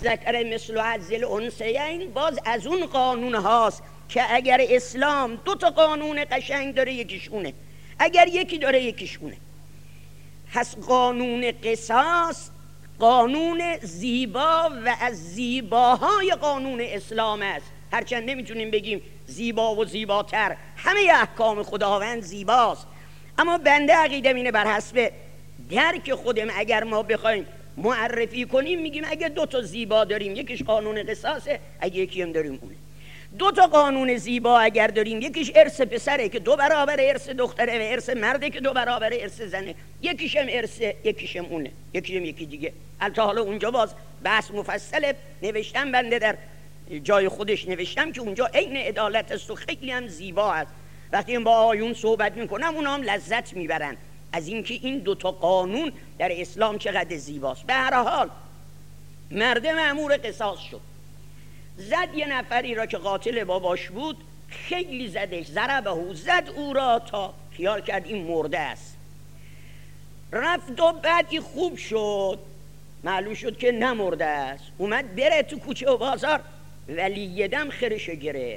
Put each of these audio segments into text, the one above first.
للذکر مثل حظ الانثیین باز از اون قانون هاست که اگر اسلام 2 قانون قشنگ داره یکیشونه، اگر یکی داره یکیشونه. پس قانون قصاص قانون زیبا و از زیباهای قانون اسلام است، هرچند نمیتونیم بگیم زیبا و زیباتر، همه احکام خداوند زیباست، اما بنده عقیدم اینه بر حسب درک خودم اگر ما بخوایم معرفی کنیم میگیم اگه 2 زیبا داریم یکیش قانون قصاصه، اگه یکی هم داریم اونه. 2 قانون زیبا اگر داریم یکیش ارث پسره که 2 برابر ارث دختره و ارث مرده که 2 برابر ارث زنه، یکیش هم ارث، یکیش هم اونه، یکی هم یکی دیگه. البته حالا اونجا باز بحث مفصله، نوشتم بنده در جای خودش نوشتم که اونجا عین عدالت است و خیلی هم زیبا است. وقتی با آیون صحبت میکنم اونا هم لذت میبرن از اینکه این 2 قانون در اسلام چقدر زیباست. به هر حال مرد مأمور قصاص شد، زد یه نفری را که قاتل باباش بود، خیلی زدش، ضربه، زد او را تا خیال کرد این مرده است. رفت و بعدی خوب شد، معلوم شد که نمرده است. اومد بره تو کوچه و بازار، ولی دم خرشو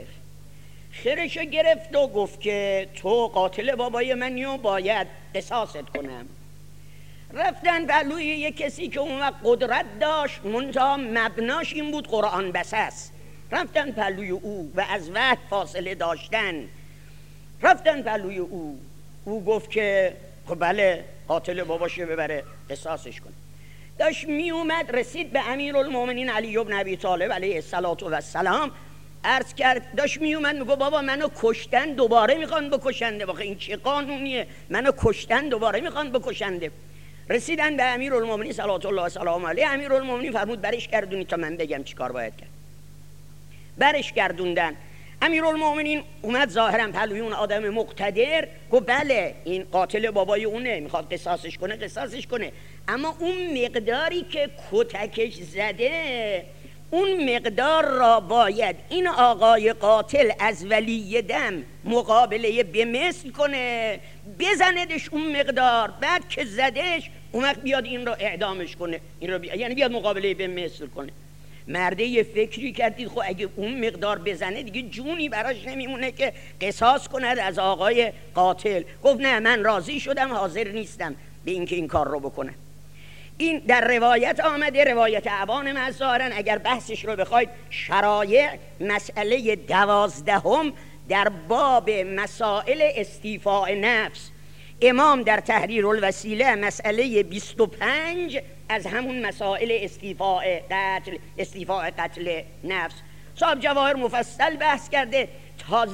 گرفت و گفت که تو قاتل بابای منی و باید قصاصت کنم. رفتن پلوی یک کسی که اون وقت قدرت داشت، منتها مبناش این بود قرآن بس است. رفتن پلوی او و از وحی فاصله داشتن، رفتن پلوی او گفت که خب بله قاتل باباشو ببره قصاصش کنه. داشت می اومد رسید به امیرالمومنین علی بن ابی طالب علیه السلام، عرض کرد، داشت می اومد میگه بابا منو کشتن دوباره میخوان بکشنده، واقعا این چه قانونیه، منو کشتن دوباره میخوان بکشنده. رسیدن به امیرالمومنین صلوات الله و سلام علیه، امیرالمومنین فرمود برش گردونید تا من بگم چیکار باید کرد. برش گردوندن. امیرالمومنین اومد ظاهرا پلوی اون آدم مقتدر، گفت بله این قاتل بابای اونه، میخواد قصاصش کنه، اما اون مقداری که کتکش زده اون مقدار را باید این آقای قاتل از ولی دم مقابله به مثل کنه، بزندش اون مقدار، بعد که زدش اون وقت بیاد این را اعدامش کنه، یعنی بیاد مقابله به مثل کنه. مرده یه فکری کردید خب اگه اون مقدار بزنه دیگه جونی براش نمیمونه که قصاص کند از آقای قاتل. گفت نه من راضی شدم، حاضر نیستم به اینکه این کار رو بکنم. این در روایت آمده، روایت ابان مظاهرن اگر بحثش رو بخواید شرایع مسئله 12 در باب مسائل استیفاء نفس، امام در تحریر الوسیله مسئله 25 از همون مسائل استیفاء قتل نفس. صاحب جواهر مفصل بحث کرده تا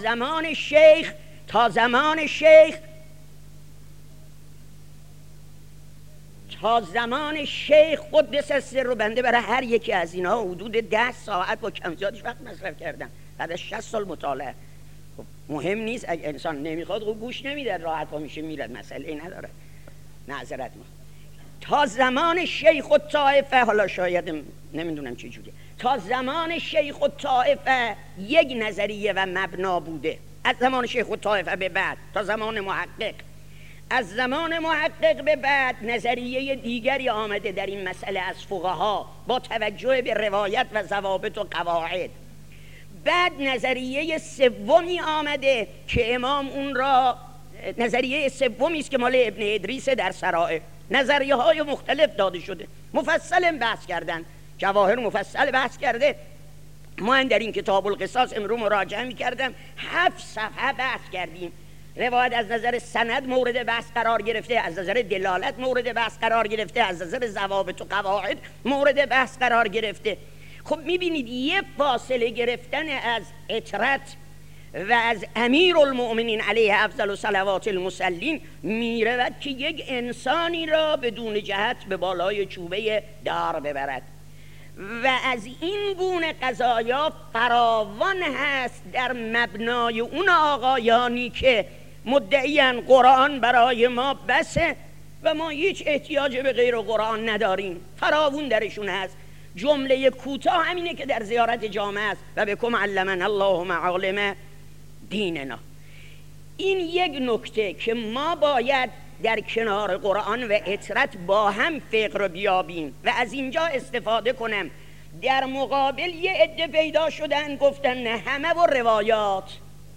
زمان شیخ قدس السر رو بنده برای هر یکی از اینا حدود 10 ساعت با کم زیادش وقت مصرف کردم بعد از 60 سال مطالعه. مهم نیست، اگه انسان نمیخواد خب گوش نمیده، راحت ها میشه میرد، مسئله نداره، معذرت ما. تا زمان شیخ الطائفه، حالا شاید نمیدونم چه جوریه، تا زمان شیخ الطائفه یک نظریه و مبنا بوده. از زمان شیخ الطائفه به بعد تا زمان محقق، از زمان محقق به بعد نظریه دیگری آمده در این مسئله از فقها با توجه به روایت و ضوابط و قواعد. بعد نظریه سومی آمده که امام اون را، نظریه سومی است که مال ابن ادریس در سرائع، نظریه های مختلف داده شده، مفصل بحث کردن، جواهر مفصل بحث کرده. ما در این کتاب القصاص امرو مراجعه می‌کردم 7 صفحه بحث کردیم. روایت از نظر سند مورد بحث قرار گرفته، از نظر دلالت مورد بحث قرار گرفته، از نظر ضوابط و قواعد مورد بحث قرار گرفته. خب میبینید یه فاصله گرفتن از اطرت و از امیرالمؤمنین علیه افضل صلوات المصلین میرود که یک انسانی را بدون جهت به بالای چوبه دار ببرد و از این گونه قضایا فراوان هست در مبنای اون آقایانی که مدعیان قرآن برای ما بسه و ما هیچ احتیاج به غیر قرآن نداریم، فراوون درشون هست. جمله کوتاه همینه که در زیارت جامعه است و بكم علمنا الله معالم دیننا. این یک نکته که ما باید در کنار قرآن و اطرت با هم فقه رو بیابیم و از اینجا استفاده کنم در مقابل یه عده پیدا شدن گفتن نه همه و روایات،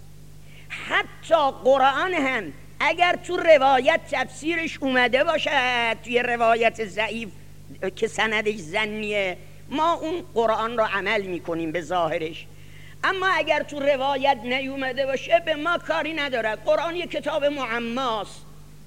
حتی قرآن هم اگر تو روایت تفسیرش اومده باشد توی روایت ضعیف که سندش ظنیه، ما اون قرآن را عمل میکنیم به ظاهرش، اما اگر تو روایت نیومده باشه به ما کاری نداره. قرآن یک کتاب معماست،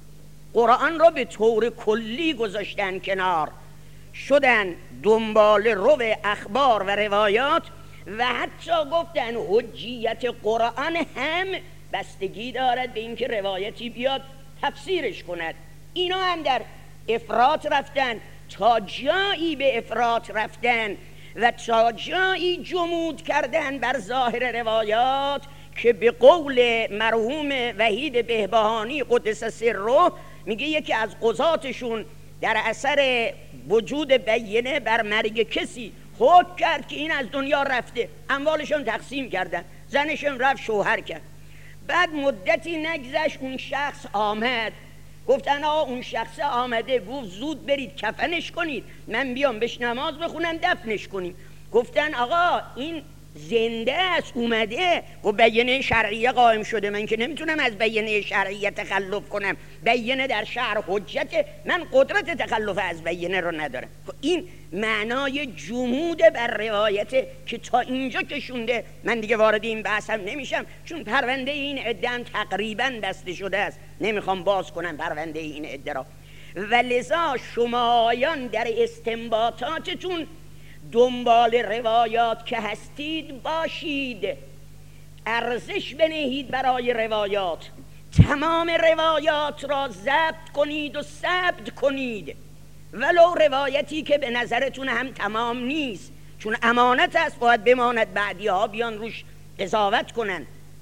قرآن را به طور کلی گذاشتن کنار، شدن دنبال رو اخبار و روایات و حتی گفتن حجیت قرآن هم بستگی دارد به اینکه روایتی بیاد تفسیرش کند. اینا هم در افراط رفتن، تا جایی به افراط رفتن و تا جایی جمود کردن بر ظاهر روایات که به قول مرحوم وحید بهبهانی قدس سره میگه یکی از قضاتشون در اثر وجود بینه بر مرگ کسی حکم کرد که این از دنیا رفته، اموالشون تقسیم کردن، زنشون رفت شوهر کرد. بعد مدتی نگذشت اون شخص آمد، گفتن آقا اون شخص آمده، گفت زود برید کفنش کنید من بیام بهش نماز بخونم دفنش کنیم. گفتن آقا این زنده است اومده، و بینه شرعیه قائم شده، من که نمیتونم از بینه شرعیه تخلف کنم، بینه در شرع حجته، من قدرت تخلف از بینه رو ندارم. این معنای جمود بر روایته که تا اینجا کشونده. من دیگه وارد این بحثم نمیشم چون پرونده این عده تقریبا بسته شده است، نمیخوام باز کنم پرونده این عده را. و لذا شمایان در استنباطاتتون دنبال روایات که هستید باشید، ارزش بنهید برای روایات، تمام روایات را ضبط کنید و ثبت کنید، ولو روایتی که به نظرتون هم تمام نیست، چون امانت است باید بماند، بعدی ها بیان روش قضاوت کنن،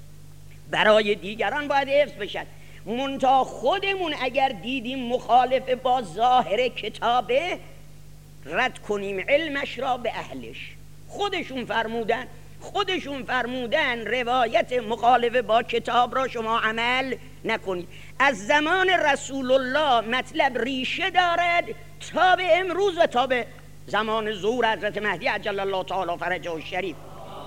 برای دیگران باید حفظ بشد. منتها خودمون اگر دیدیم مخالف با ظاهر کتابه رد کنیم علمش را به اهلش. خودشون فرمودن روایت مخالف با کتاب را شما عمل نکنید. از زمان رسول الله مطلب ریشه دارد تا به امروز و تا به زمان ظهور حضرت مهدی عجل الله تعالی فرجه الشریف.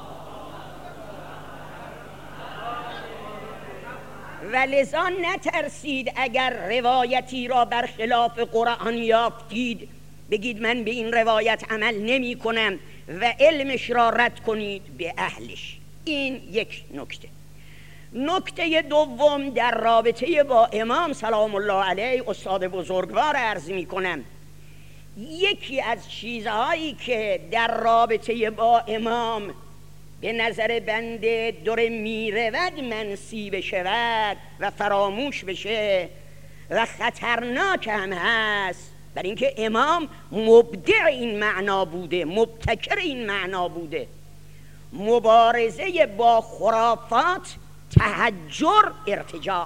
و لذا نترسید اگر روایتی را برخلاف قرآن یافتید بگید من به این روایت عمل نمی کنم و علمش را رد کنید به اهلش. این یک نکته. نکته دوم در رابطه با امام سلام الله علیه استاد بزرگوار عرض می کنم. یکی از چیزهایی که در رابطه با امام به نظر بنده داره میرود منسی بشود و فراموش بشه و خطرناک هم هست، برای اینکه امام مبدع این معنا بوده، مبتکر این معنا بوده. مبارزه با خرافات، تحجر، ارتجاع.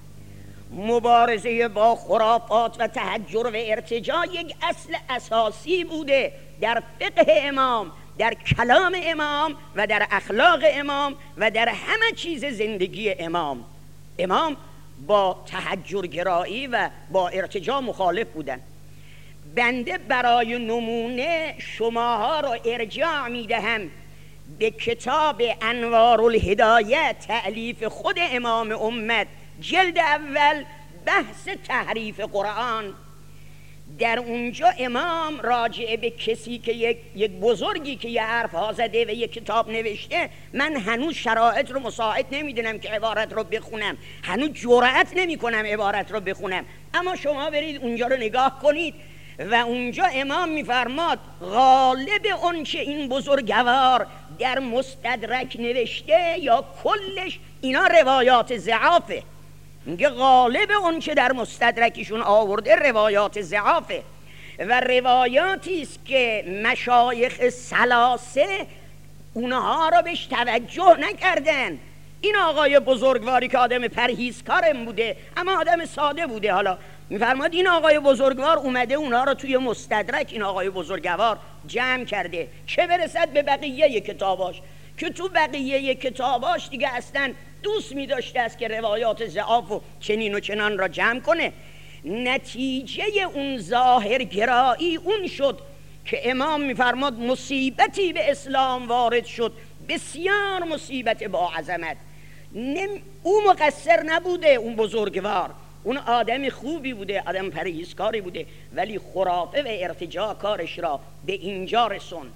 مبارزه با خرافات و تحجر و ارتجاع یک اصل اساسی بوده در فقه امام، در کلام امام و در اخلاق امام و در همه چیز زندگی امام. امام با تحجرگرایی و با ارتجاع مخالف بودن. بنده برای نمونه شماها را ارجاع میدهم به کتاب انوار الهدایه تألیف خود امام امت، جلد اول، بحث تحریف قرآن. در اونجا امام راجع به کسی که یک بزرگی که یه حرف ها زده و یک کتاب نوشته، من هنوز شرایط رو مساعد نمیدونم که عبارت رو بخونم، هنوز جرأت نمی کنم عبارت رو بخونم، اما شما برید اونجا رو نگاه کنید و اونجا امام میفرماد غالب اون که این بزرگوار در مستدرک نوشته یا کلش اینا روایات ضعافه. میگه غالب اون که در مستدرکشون آورده روایات ضعافه و روایاتی است که مشایخ ثلاثه اونها را بهش توجه نکردن. این آقای بزرگواری که آدم پرهیزکارم بوده اما آدم ساده بوده، حالا میفرماد این آقای بزرگوار اومده اونها را توی مستدرک این آقای بزرگوار جمع کرده، چه برسد به بقیه کتاباش که تو بقیه کتاباش دیگه اصلا دوست می داشته است که روایات ضعاف و چنین و چنان را جمع کنه. نتیجه اون ظاهرگرایی اون شد که امام میفرماد مصیبتی به اسلام وارد شد، بسیار مصیبت با عظمت. او مقصر نبوده، اون بزرگوار، اون آدم خوبی بوده، آدم پرهیزکاری بوده، ولی خرافه و ارتجاع کارش را به اینجا رسوند.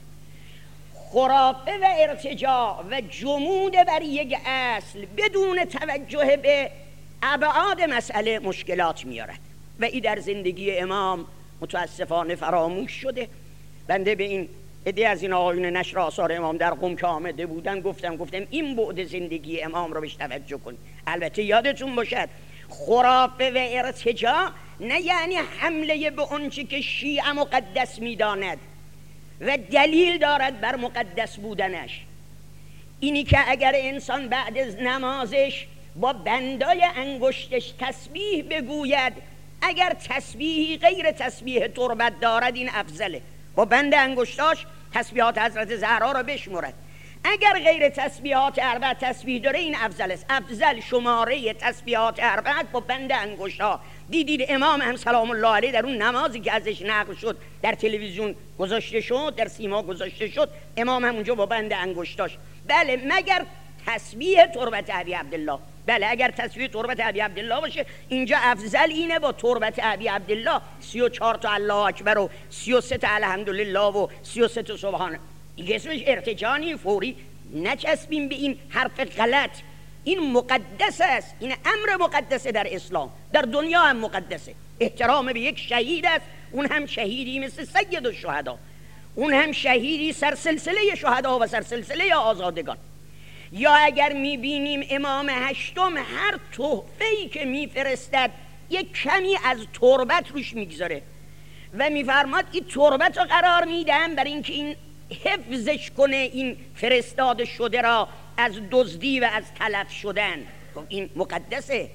خرافه و ارتجاع و جمود بر یک اصل بدون توجه به ابعاد مسئله مشکلات میارد و این در زندگی امام متاسفانه فراموش شده. بنده به این عده از این آقایون نشر آثار امام در قم که آمده بودن گفتم این بعد زندگی امام رو بهش توجه کن. البته یادتون باشد خرافه و ارتجاع نه یعنی حمله به اونچه که شیعه مقدس میداند و دلیل دارد بر مقدس بودنش. اینی که اگر انسان بعد از نمازش با بندای انگشتش تسبیح بگوید، اگر تسبیحی غیر تسبیح تربت دارد این افضله، با بند انگشتاش تسبیحات حضرت زهرا را بشمرد. اگر غیر تسبیحات اربع تسبیح داره این افضل است. افضل شماره تسبیحات اربع با بند انگشتا. دیدید امام هم سلام الله علیه در اون نمازی که ازش نقل شد در تلویزیون گذاشته شد، در سیما گذاشته شد، امام هم اونجا با بند انگشتاش. بله مگر تسبیح تربت ابی عبدالله. بله اگر تسبیح تربت ابی عبدالله باشه اینجا افضل اینه با تربت ابی عبدالله 34 تا الله اکبر و 33 تا الحمدلله و 33 تا سبحان. این اسمش ارتجاعی فوری نچسبیم به این حرف غلط. این مقدس است، این امر مقدسه در اسلام، در دنیا هم مقدسه. احترام به یک شهید است، اون هم شهیدی مثل سید الشهدا، اون هم شهیدی سرسلسله شهدا و سرسلسله آزادگان. یا اگر میبینیم امام هشتم هر تحفه‌ای که میفرستد یک کمی از تربت روش میگذاره و میفرماد این تربت رو قرار میدم برای اینکه این حفظش کنه، این فرستاده شده را از دزدی و از تلف شدن. این مقدسه.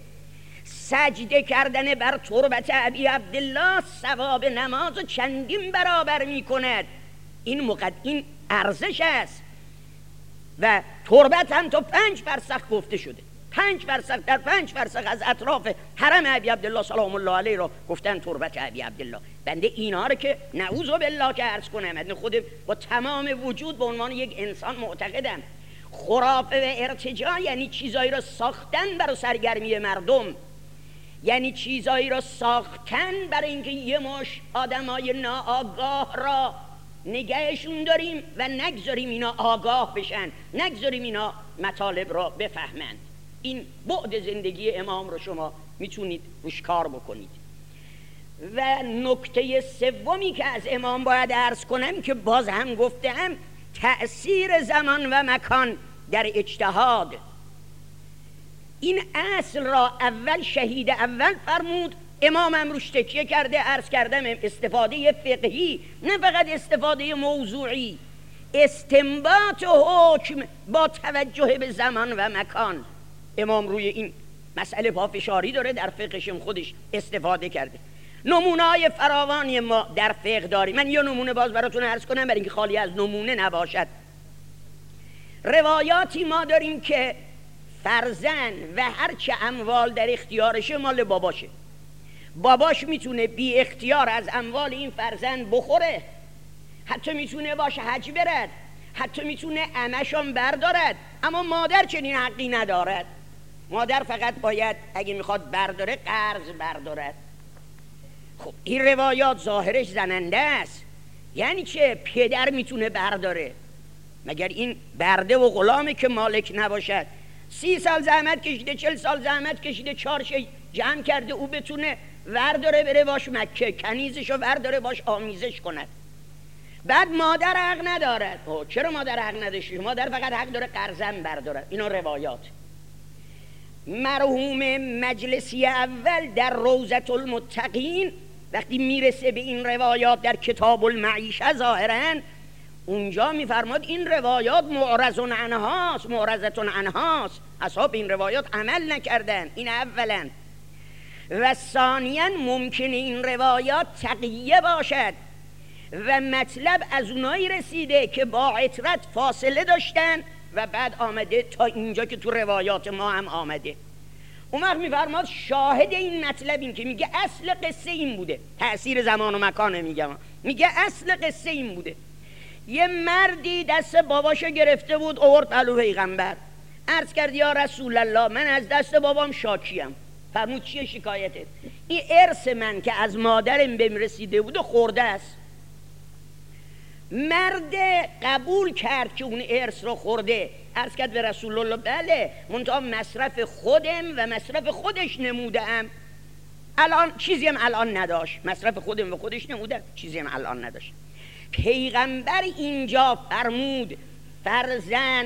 سجده کردن بر تربت ابی عبدالله ثواب نماز و چندین برابر میکند. این ارزش است. و تربت هم تا 5 فرسخ گفته شده. 5 فرسخ، در 5 فرسخ از اطراف حرم ابی عبدالله سلام الله علیه را گفتن تربت ابی عبدالله. بنده اینا رو که نعوذ بالله که عرض کنم، من خود با تمام وجود به عنوان یک انسان معتقدم خرافه و ارتجاع یعنی چیزایی را ساختن برای سرگرمی مردم، یعنی چیزایی را ساختن برای اینکه یه مش آدمای ناآگاه را نگهشون داریم و نگذاریم اینا آگاه بشن، نگذاریم اینا مطالب را بفهمند. این بعد زندگی امام رو شما میتونید روش کار بکنید. و نکته سومی که از امام باید عرض کنم که باز هم گفتم تأثیر زمان و مکان در اجتهاد. این اصل را اول شهید اول فرمود، امام هم روش تکیه کرده. عرض کردم استفاده فقهی نه فقط استفاده موضوعی، استنباط حکم با توجه به زمان و مکان. امام روی این مسئله پافشاری داره، در فقهشم خودش استفاده کرده. نمونه‌های فراوانی ما در فقه داریم. من یه نمونه باز براتون عرض کنم برای اینکه خالی از نمونه نباشد. روایاتی ما داریم که فرزند و هرچه اموال در اختیارشه مال باباشه. باباش میتونه بی اختیار از اموال این فرزند بخوره، حتی میتونه باش حج برد، حتی میتونه عمشان بردارد، اما مادر چنین حقی ندارد. مادر فقط باید اگه میخواد برداره قرض بردارد. خب این روایات ظاهرش زننده است. یعنی چه پدر میتونه برداره؟ مگر این برده و غلامه که مالک نباشد؟ 30 سال زحمت کشیده، 40 سال زحمت کشیده، 4 شی جمع کرده او بتونه ورداره بره باش مکه، کنیزشو ورداره باش آمیزش کند. بعد مادر حق ندارد. چرا مادر حق نداشتی؟ مادر فقط حق داره قرضم برداره. اینا روایات. مرحوم مجلسی اول در روضة المتقین وقتی میرسه به این روایات در کتاب المعیشه ظاهرا اونجا میفرماد این روایات معرض عنهاست. اصحاب این روایات عمل نکردن. این اولا. و ثانیا ممکنه این روایات تقیه باشد و مطلب از اونایی رسیده که با عترت فاصله داشتن و بعد آمده تا اینجا که تو روایات ما هم آمده. اون وقت میفرماد شاهد این مطلب این که میگه اصل قصه این بوده. تأثیر زمان و مکانه میگم. میگه اصل قصه این بوده: یه مردی دست باباشو گرفته بود آورد پلو پیغمبر، عرض کرد یا رسول الله من از دست بابام شاکیم. فرمود چیه شکایتت؟ این ارث من که از مادرم بهم رسیده بود و خورده است. مرد قبول کرد که اون ارث رو خورده، عرض کرد به رسول الله بله، منتها مصرف خودم و مصرف خودش نمودم، الان چیزی هم الان نداشت. مصرف خودم و خودش نمودم، چیزی هم الان نداشت. پیغمبر اینجا فرمود فرزن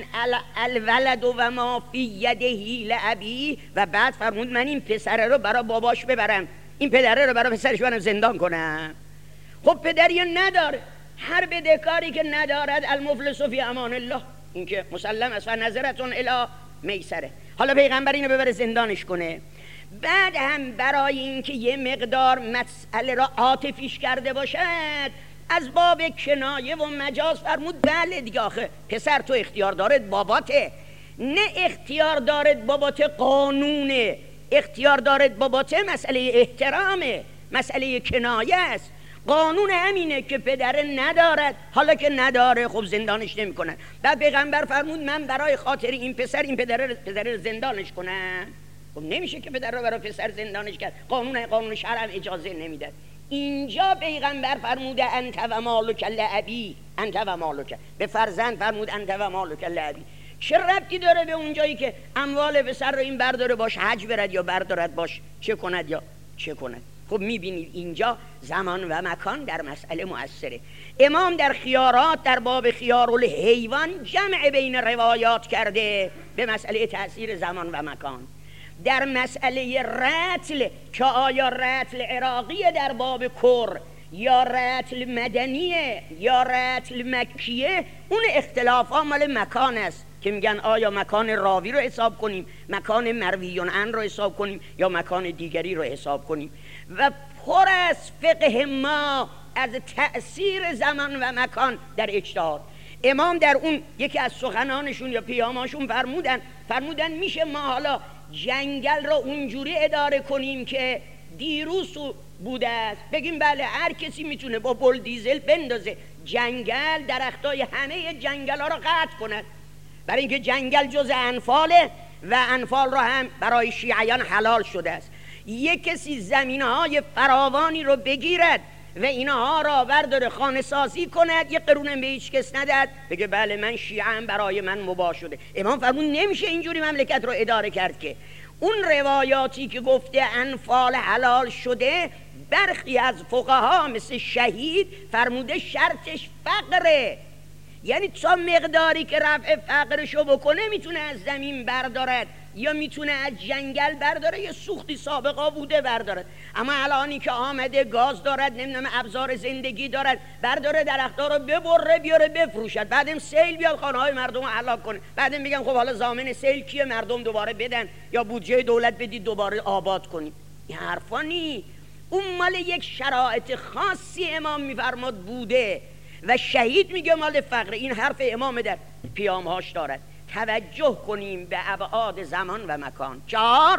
الولد و ما فی یده لابی، و بعد فرمود من این پسره رو برای باباش ببرم، این پدره رو برای پسرش برم زندان کنم. خب پدری نداره، هر بدهکاری که ندارد المفلس فی امان الله، این که مسلم است، نظرتون الی میسره. حالا پیغمبر اینو ببره زندانش کنه. بعد هم برای اینکه یه مقدار مسئله را عاطفیش کرده باشد از باب کنایه و مجاز فرمود بله دیگه، آخه پسر تو اختیار دارد باباته، نه اختیار دارد باباته قانونه، اختیار دارد باباته مسئله احترامه، مسئله کنایه است. قانون همینه که پدر ندارد، حالا که نداره خب زندانش نمی کنن. بعد پیغمبر فرمود من برای خاطر این پسر این پدر زندانش کنم. خب نمیشه که پدر رو برای پسر زندانش کرد، قانون شرع اجازه نمیده. اینجا پیغمبر فرموده انت و مالک لابی، انت و مالک، به فرزند فرمود انت و مالک لابی. چه ربطی داره به اونجایی که اموال پسر رو این برداره باش حج برد یا بردارد باش چه کند یا چه کند؟ خب میبینید اینجا زمان و مکان در مسئله مؤثره. امام در خیارات در باب خیارالحیوان جمع بین روایات کرده به مسئله تأثیر زمان و مکان. در مسئله رتل که آیا رتل عراقیه در باب کر یا رتل مدنیه یا رتل مکیه، اون اختلاف ها مال مکان است که میگن آیا مکان راوی رو حساب کنیم، مکان مرویون عن رو حساب کنیم یا مکان دیگری رو حساب کنیم. و پر از فقه ما از تأثیر زمان و مکان در اجتهاد. امام در اون یکی از سخنانشون یا پیاماشون فرمودن میشه ما حالا جنگل رو اونجوری اداره کنیم که دیروز بوده است، بگیم بله هر کسی میتونه با بلدیزل بندازه جنگل، درختای همه جنگل ها رو قطع کنه، برای اینکه جنگل جز انفاله و انفال رو هم برای شیعیان حلال شده است. یک کسی زمینهای فراوانی رو بگیرد و اینها را برداره خانه سازی کند، یک قرونم به هیچ کس ندهد، بگه بله من شیعه‌ام برای من مباح شده. امام فرمود نمیشه اینجوری مملکت رو اداره کرد که اون روایاتی که گفته انفال حلال شده، برخی از فقها مثل شهید فرموده شرطش فقره، یعنی تا مقداری که رفع فقرشو بکنه میتونه از زمین بردارد یا میتونه از جنگل برداره، یه سوختی سابقا بوده بردارد. اما الانی که آمده گاز دارد، نمیدونم ابزار زندگی دارد، برداره درخت‌ها رو ببره بیاره بفروشد، بعدم سیل بیاد خانه‌های مردم رو هلاک کنه، بعدم میگم خب حالا ضامن سیل کیه؟ مردم دوباره بدن یا بودجه دولت بدید دوباره آباد کنیم. این حرفا نی، اون مال یک شرایط خاصی امام میفرماد بوده و شهید میگه مال فقر. این حرف امام در پیامهاش دارد. توجه کنیم به ابعاد زمان و مکان. 4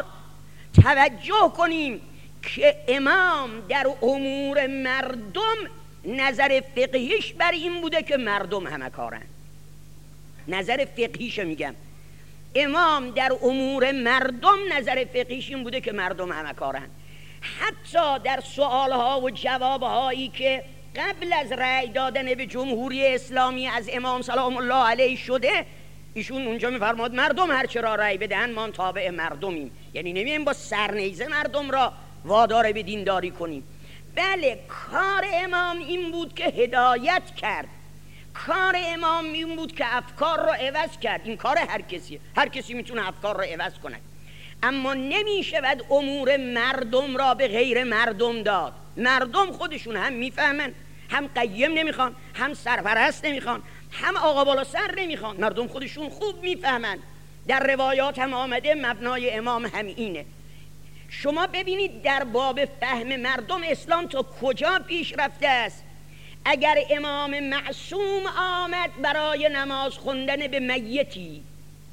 توجه کنیم که امام در امور مردم نظر فقهیش بر این بوده که مردم همه کارن. نظر فقهیش میگم، امام در امور مردم نظر فقهیش این بوده که مردم همه کارن. حتی در سوالها و جوابهایی که قبل از رأی دادن به جمهوری اسلامی از امام سلام الله علیه شده، ایشون اونجا میفرماد مردم هر چرا رأی بدهن ما تابع مردمیم، یعنی نمیایم با سرنیزه مردم را وادار به دینداری کنیم. بله کار امام این بود که هدایت کرد، کار امام این بود که افکار را عوض کرد. این کار هر کسی میتونه افکار را عوض کنه، اما نمیشود امور مردم را به غیر مردم داد. مردم خودشون هم میفهمن، هم قیم نمیخوان، هم سرپرست نمیخوان، هم آقا بالا سر نمیخوان، مردم خودشون خوب میفهمن. در روایات هم آمده مبنای امام هم اینه. شما ببینید در باب فهم مردم اسلام تا کجا پیش رفته است. اگر امام معصوم آمد برای نماز خوندن به میتی،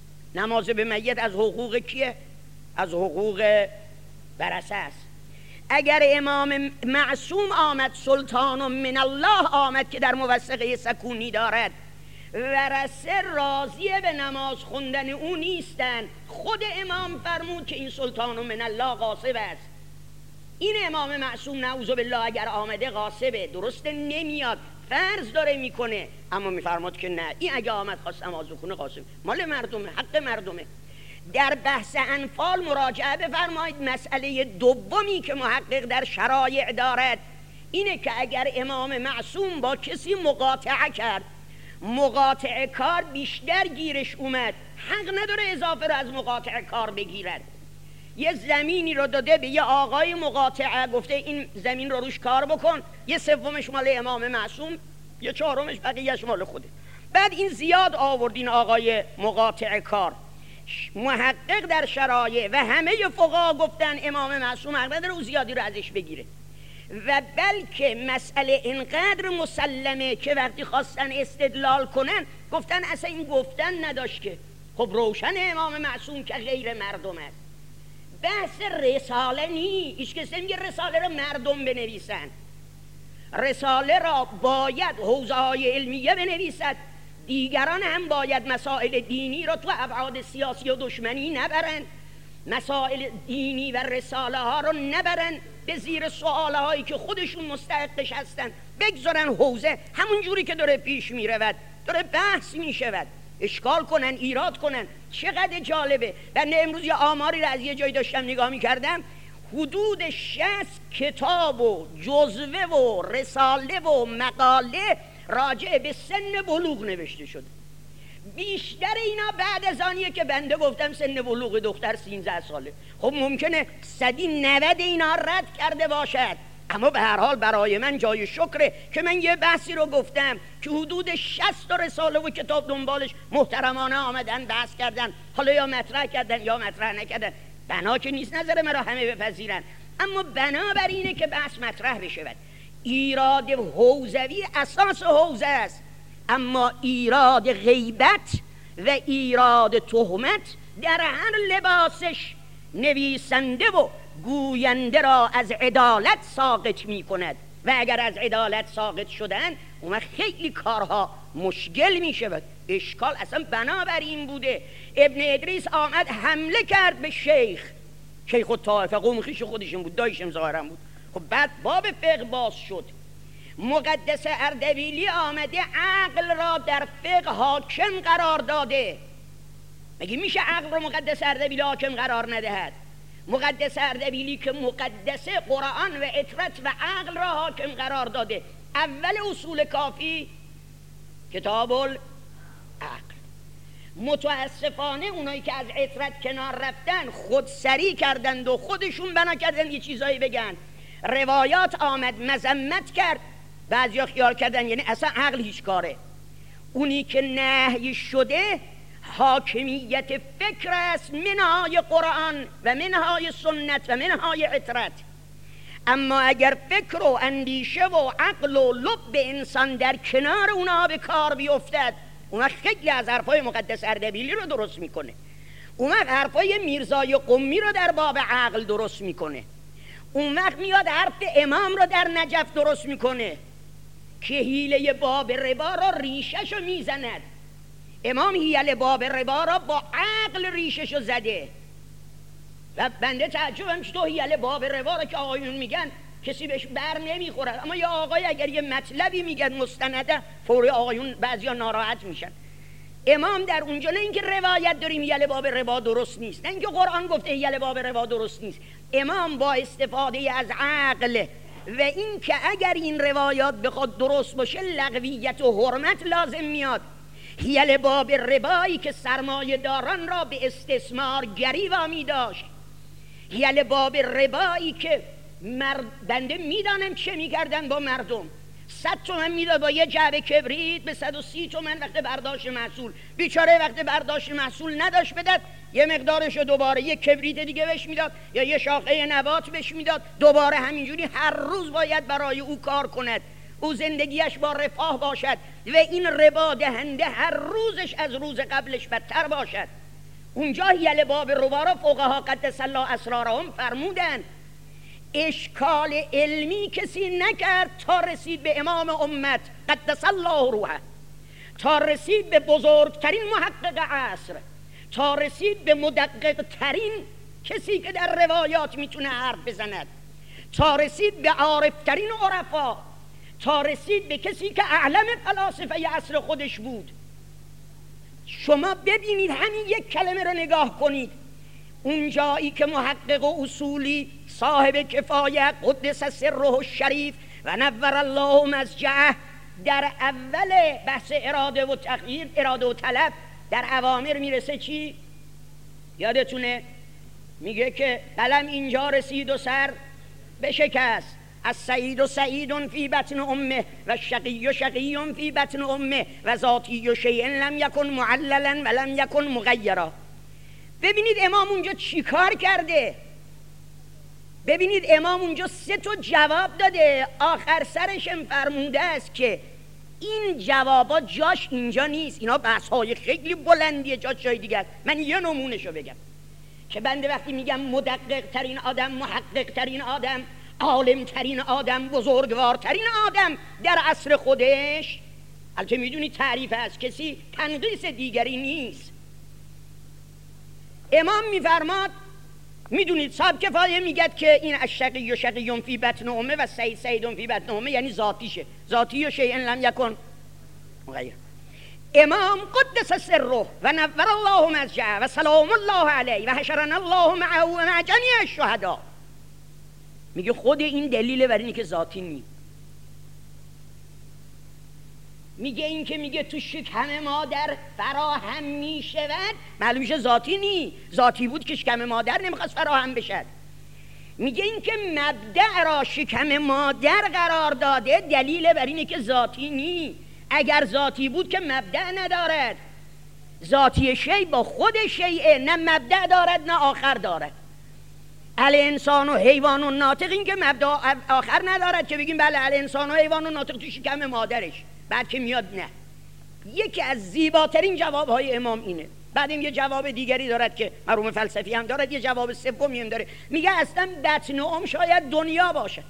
نماز به میت از حقوق کیه؟ از حقوق ورثه است. اگر امام معصوم آمد، سلطان من الله آمد که در موثقه سکونی دارد، ورثه راضی به نماز خوندن او نیستن. خود امام فرمود که این سلطان من الله غاصب است. این امام معصوم نعوذ بالله اگر آمده غاصبه، درسته نمیاد، فرض داره میکنه، اما میفرماد که نه، این اگه آمد خواست نماز بخونه غاصب، مال مردمه، حق مردمه. در بحث انفال مراجعه بفرمایید. مسئله دومی که محقق در شرایع دارد اینه که اگر امام معصوم با کسی مقاطعه کرد، مقاطعه کار بیشتر گیرش اومد، حق نداره اضافه رو از مقاطعه کار بگیرد. یه زمینی رو داده به یه آقای مقاطعه، گفته این زمین رو روش کار بکن، یه سومش مال امام معصوم، یه چهارمش بقیه‌اش مال خوده. بعد این زیاد آوردین آقای مقاطعه کار. محقق در شرایع و همه فقها گفتن امام معصوم حق نداره او زیادی رو ازش بگیره، و بلکه مسئله اینقدر مسلمه که وقتی خواستن استدلال کنن گفتن اصلا این گفتن نداشت که خب روشن امام معصوم که غیر مردم است. بحث رساله نی، هیچ کسی نمیگه رساله رو مردم بنویسن. رساله را باید حوزه‌های علمیه بنویسد، دیگران هم باید مسائل دینی را تو ابعاد سیاسی و دشمنی نبرن، مسائل دینی و رساله ها رو نبرن به زیر سؤاله هایی که خودشون مستحقش هستن، بگذارن حوزه همون جوری که داره پیش می رود، داره بحث می شود، اشکال کنن، ایراد کنن. چقدر جالبه. بنده امروز یه آماری رو از یه جای داشتم نگاه می کردم، حدود 60 کتاب و جزوه و رساله و مقاله راجع به سن بلوغ نوشته شده. بیشتر اینا بعد از آنیه که بنده گفتم سن بلوغ دختر 13 ساله. خب ممکنه 190 اینا رد کرده باشد، اما به هر حال برای من جای شکره که من یه بحثی رو گفتم که حدود 60 رساله و کتاب دنبالش محترمانه آمدن بحث کردن، حالا یا مطرح کردن یا مطرح نکردن. بنا که نیست نظر مرا همه بپذیرن، اما بنابر اینه که بحث مطرح بشود. ایراد حوزوی اساس حوزه است، اما ایراد غیبت و ایراد تهمت در هر لباسش نویسنده و گوینده را از عدالت ساقط می کند، و اگر از عدالت ساقط شدن اون خیلی کارها مشکل می شود. اشکال اصلا بنابر این بوده. ابن ادریس آمد حمله کرد به شیخ الطائفه، قوم خویش خودشون بود، دایشم ظاهرم بود. خب بعد باب فقه باز شد. مقدس اردبیلی آمده عقل را در فقه حاکم قرار داده. مگه میشه عقل رو مقدس اردبیلی حاکم قرار ندهد؟ مقدس اردبیلی که مقدس قرآن و عترت و عقل را حاکم قرار داده. اول اصول کافی کتاب العقل. متاسفانه اونایی که از عترت کنار رفتن خودسری کردند و خودشون بنا کردن یه چیزایی بگن. روایات آمد مذمت کرد، بعضیا خیال کردن یعنی اصلا عقل هیچ کاره. اونی که نهی شده حاکمیت فکر است، منهای قرآن و منهای سنت و منهای عترت. اما اگر فکر و اندیشه و عقل و لب انسان در کنار اونا به کار بیفتد، اون خیلی از حرفای مقدس اردبیلی رو درست میکنه، اون حرفای میرزای قمی رو در باب عقل درست میکنه، اون وقت میاد حرف امام رو در نجف درست میکنه که حیله باب ربا را ریشش رو میزند. امام حیله باب ربا را با عقل ریشش رو زده و بنده تعجبم چطور حیله باب ربا را که آقایون میگن کسی بهش بر نمیخورد، اما یا آقای اگر یه مطلبی میگن مستنده فوری آقایون بعضیا ناراحت میشن. امام در اونجا نه اینکه روایت داریم حیله باب ربا درست نیست، نه اینکه قرآن گفته حیله باب ربا درست نیست، امام با استفاده از عقل و این که اگر این روایات بخواد درست باشه لغویت و حرمت لازم میاد. حیله باب ربایی که سرمایه داران را به استثمار گری وامی داشت، حیله باب ربایی که بنده میدانم چه میکردن با مردم. 100 تومن میداد با یه جعبه کبریت به 130 تومن وقت برداشت محصول. بیچاره وقت برداشت محصول نداشت بدد، یه مقدارشو دوباره یه کبریت دیگه بهش میداد یا یه شاخه نبات بهش میداد، دوباره همینجوری هر روز باید برای او کار کند، او زندگیش با رفاه باشد و این ربا دهنده هر روزش از روز قبلش بدتر باشد. اونجا حیله باب ربا را فقها قدس الله اسرارهم فرمودن اشکال علمی کسی نکرد تا رسید به امام امت قدس الله روحه، تا رسید به بزرگترین محقق عصر، تا رسید به مدقق ترین کسی که در روایات میتونه حرف بزند، تا رسید به عارفترین عرفا، تا رسید به کسی که اعلم فلاسفه عصر خودش بود. شما ببینید، همین یک کلمه رو نگاه کنید، اون جایی که محقق و اصولی صاحب کفایه قدس سره الشریف و نور الله مضجعه در اول بحث اراده و تغییر، اراده و طلب، در اوامر میرسه چی؟ یادتونه؟ میگه که قلم اینجا رسید و سر بشکست. السعید سعید فی بطن امه و شقی شقی فی بطن امه و ذاتی شیء لم یکن معللا و لم یکن مغیرا. ببینید امام اونجا چی کار کرده، ببینید امام اونجا 3 تا جواب داده. آخر سرشم فرموده است که این جوابات جاش اینجا نیست، اینا بحث‌های خیلی بلندیه، جاش جای دیگه است. من یه نمونهشو بگم که بنده وقتی میگم مدقق ترین آدم، محقق ترین آدم، عالم ترین آدم، بزرگوارترین آدم در عصر خودش، البته میدونید تعریف از کسی تنقیص دیگری نیست. امام میفرماد، میدونید صاحب کفایه میگد که این الشقی و شقی فی بطن امه و سعید سعید فی بطن امه یعنی ذاتیشه، ذاتی و شیء لم یکن مغیر. امام قدس سره و نور الله مضجعه و سلام الله علیه و حشرنا الله معه و مع جمیع الشهدا، میگه خود این دلیله بر اینه که ذاتی نی. میگه این که میگه تو شکم مادر فراهم میشود، معلوم میشه ذاتی نی. ذاتی بود که شکم مادر نمیخواست فراهم بشد. میگه این که مبدأ را شکم مادر قرار داده دلیل بر اینه که ذاتی نی. اگر ذاتی بود که مبدأ ندارد. ذاتی شی با خود شیء، نه مبدأ دارد نه آخر دارد. الانسان و حیوان و ناطق، این که مبدأ آخر ندارد که بگیم بله الانسان و حیوان و ناطق تو شکم مادرش، بعد که میاد نه. یکی از زیباترین جوابهای امام اینه. بعد این یه جواب دیگری دارد که مرحوم فلسفی هم دارد، یه جواب سومی هم داره، میگه اصلا بطن ام شاید دنیا باشه.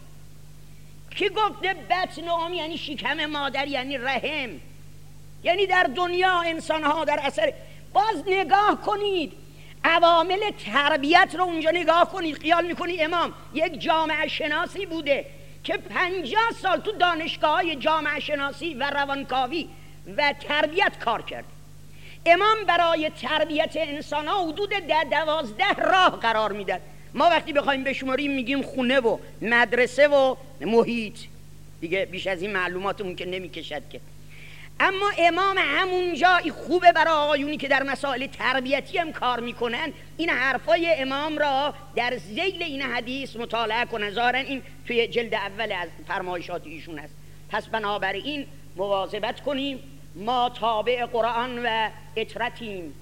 کی گفته بطن ام یعنی شکم مادر، یعنی رحم، یعنی در دنیا انسانها در اثر. باز نگاه کنید عوامل تربیت رو اونجا نگاه کنید. خیال میکنی امام یک جامعه شناسی بوده که 50 سال تو دانشگاه‌های جامعه شناسی و روانکاوی و تربیت کار کرد. امام برای تربیت انسان‌ها حدود 12 راه قرار میداد. ما وقتی بخوایم بشماریم میگیم خونه و مدرسه و محیط، دیگه بیش از این معلوماتمون که نمیکشد که. اما امام همونجا خوبه برای آقایونی که در مسائل تربیتی هم کار میکنن این حرفای امام را در ذیل این حدیث مطالعه کنن. ظاهرا این توی جلد اول از فرمایشات ایشون است. پس بنابراین مواظبت کنیم. ما تابع قرآن و اطرتیم،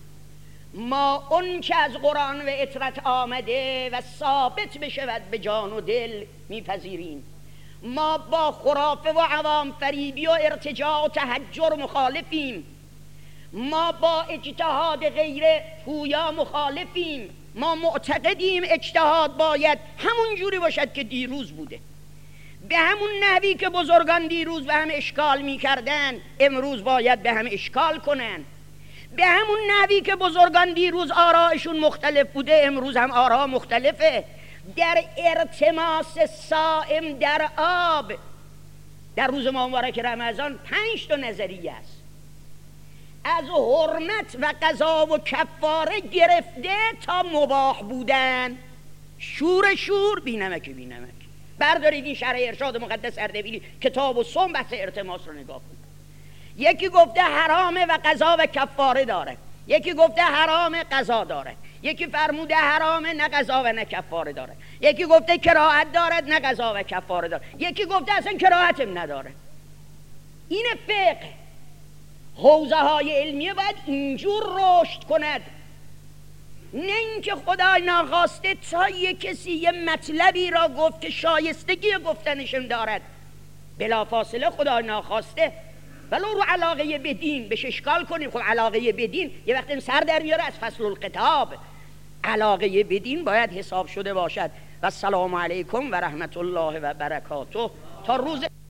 ما اون که از قرآن و اطرت آمده و ثابت بشود به جان و دل میپذیریم. ما با خرافه و عوام فریبی و ارتجاع و تحجر مخالفیم. ما با اجتهاد غیر پویا مخالفیم. ما معتقدیم اجتهاد باید همون جوری باشد که دیروز بوده، به همون نحوی که بزرگان دیروز به هم اشکال میکردن امروز باید به هم اشکال کنن، به همون نحوی که بزرگان دیروز آرائشون مختلف بوده امروز هم آراء مختلفه. در ارتماس صائم در آب در روز مبارک رمضان 5 تا نظریه است، از حرمت و قضا و کفاره گرفته تا مباح بودن، شور بی نمک. بردارید این شرح ارشاد مقدس اردبیلی کتاب و صوم بحث ارتماس رو نگاه کنید. یکی گفته حرامه و قضا و کفاره داره، یکی گفته حرام قضا داره، یکی فرموده حرامه نه قضا و نه کفاره داره، یکی گفته کراهت دارد نه قضا و کفاره داره، یکی گفته اصلا کراهت هم نداره. این فقه حوزه های علمیه باید اینجور رشد کند، نه اینکه خدای ناخواسته تا یک کسی یه مطلبی را گفت که شایستگی گفتنشم دارد بلا فاصله خدای ناخواسته ولو رو علاقه به دین بهش اشکال کنیم. خب علاقه به دین یه وقت سر در میاره از فصل الکتاب. علاقه به دین باید حساب شده باشد. و السلام علیکم و رحمت الله و برکاته. تا روز